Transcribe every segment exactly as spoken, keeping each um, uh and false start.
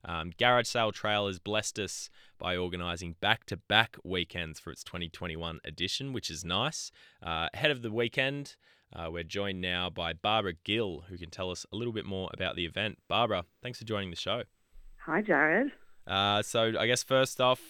Um, Garage Sale Trail has blessed us by organising back-to-back weekends for its twenty twenty-one edition, which is nice. Uh, ahead of the weekend, uh, we're joined now by Barbara Gill, who can tell us a little bit more about the event. Barbara, thanks for joining the show. Hi, Jared. Uh, so I guess first off,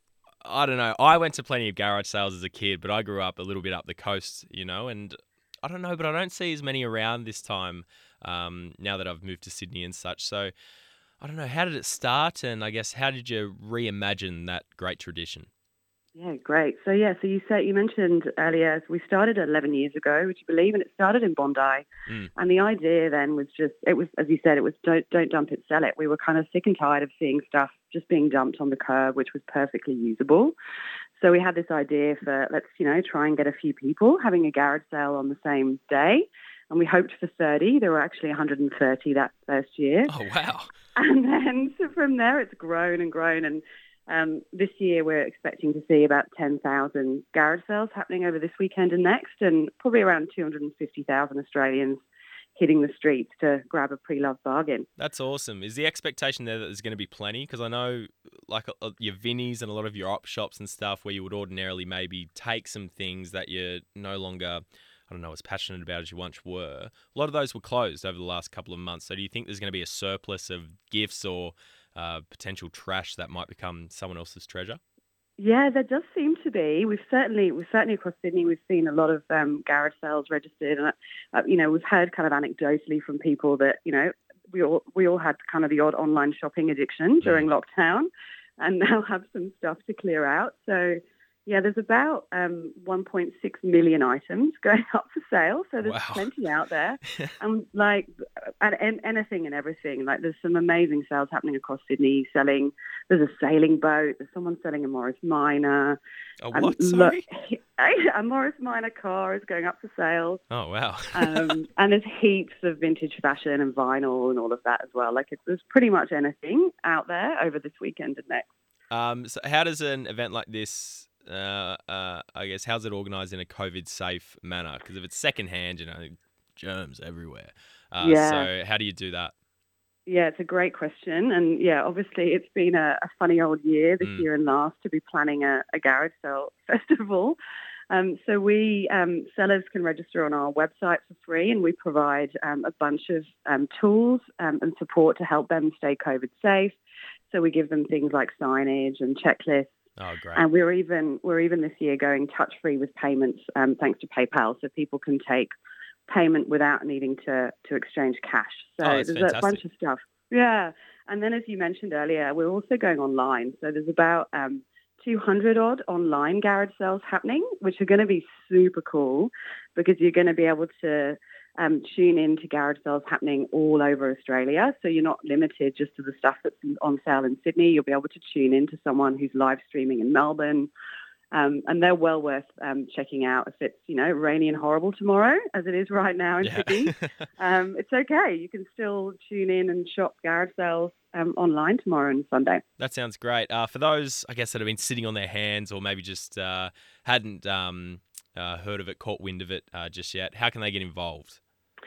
I don't know. I went to plenty of garage sales as a kid, but I grew up a little bit up the coast, you know, and I don't know, but I don't see as many around this time um, now that I've moved to Sydney and such. So I don't know, how did it start? And I guess how did you reimagine that great tradition? Yeah, great. So yeah, so you said you mentioned earlier we started eleven years ago, would you believe, and it started in Bondi. Mm. And the idea then was just it was, as you said, it was don't don't dump it, sell it. We were kind of sick and tired of seeing stuff just being dumped on the curb, which was perfectly usable. So we had this idea for let's you know try and get a few people having a garage sale on the same day. And we hoped for thirty. There were actually one hundred thirty that first year. Oh, wow. And then so from there, it's grown and grown. And um, this year, we're expecting to see about ten thousand garage sales happening over this weekend and next, and probably around two hundred fifty thousand Australians hitting the streets to grab a pre-loved bargain. That's awesome. Is the expectation there that there's going to be plenty? Because I know like uh, your Vinnies and a lot of your op shops and stuff where you would ordinarily maybe take some things that you're no longer, I don't know, as passionate about as you once were. A lot of those were closed over the last couple of months. So do you think there's going to be a surplus of gifts or uh, potential trash that might become someone else's treasure? Yeah, there does seem to be. We've certainly, we've certainly across Sydney, we've seen a lot of um, garage sales registered, and uh, you know, we've heard kind of anecdotally from people that you know we all we all had kind of the odd online shopping addiction during mm. lockdown, and now have some stuff to clear out. So yeah, there's about um, one point six million items going up for sale, so there's wow. plenty out there, and like and anything and everything. Like there's some amazing sales happening across Sydney. Selling, there's a sailing boat. There's someone selling a Morris Minor. A what? And sorry, look, a Morris Minor car is going up for sale. Oh wow! um, and there's heaps of vintage fashion and vinyl and all of that as well. Like it's, there's pretty much anything out there over this weekend and next. Um, so how does an event like this? Uh, uh, I guess, how's it organised in a COVID-safe manner? Because if it's secondhand, you know, germs everywhere. Uh, yeah. So how do you do that? Yeah, it's a great question. And yeah, obviously it's been a, a funny old year this mm. year and last to be planning a, a garage sale festival. Um, so we, um, sellers can register on our website for free, and we provide um, a bunch of um, tools um, and support to help them stay COVID safe. So we give them things like signage and checklists. Oh, great. And we're even we're even this year going touch-free with payments um, thanks to PayPal, so people can take payment without needing to, to exchange cash. So oh, there's fantastic. a bunch of stuff. Yeah. And then as you mentioned earlier, we're also going online. So there's about um, two hundred odd online garage sales happening, which are going to be super cool because you're going to be able to Um, tune in to garage sales happening all over Australia. So you're not limited just to the stuff that's on sale in Sydney. You'll be able to tune in to someone who's live streaming in Melbourne. Um, and they're well worth um, checking out if it's, you know, rainy and horrible tomorrow, as it is right now in yeah. Sydney. um, it's okay. You can still tune in and shop garage sales um, online tomorrow and Sunday. That sounds great. Uh, for those, I guess, that have been sitting on their hands or maybe just uh, hadn't um, uh, heard of it, caught wind of it uh, just yet, how can they get involved?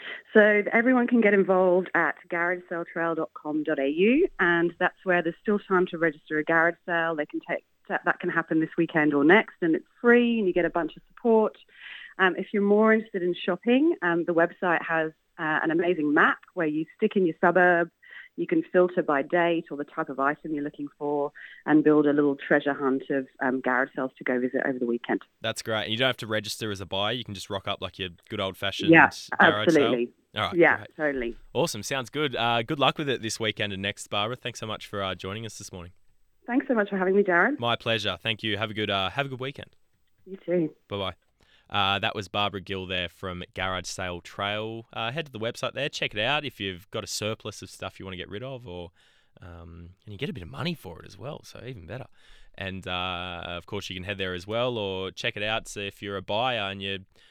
So everyone can get involved at garage sale trail dot com dot a u, and that's where there's still time to register a garage sale. They can take that can happen this weekend or next, and it's free, and you get a bunch of support. Um, if you're more interested in shopping, um, the website has uh, an amazing map where you stick in your suburb. You can filter by date or the type of item you're looking for and build a little treasure hunt of um, garage sales to go visit over the weekend. That's great. And you don't have to register as a buyer. You can just rock up like your good old-fashioned yeah, garage absolutely. sale. All right, yeah, great. totally. Awesome. Sounds good. Uh, good luck with it this weekend and next, Barbara. Thanks so much for uh, joining us this morning. Thanks so much for having me, Jared. My pleasure. Thank you. Have a good uh, have a good weekend. You too. Bye-bye. Uh, that was Barbara Gill there from Garage Sale Trail. Uh, head to the website there, check it out if you've got a surplus of stuff you want to get rid of, or um, and you get a bit of money for it as well, so even better. And uh, of course, you can head there as well, or check it out. So if you're a buyer and you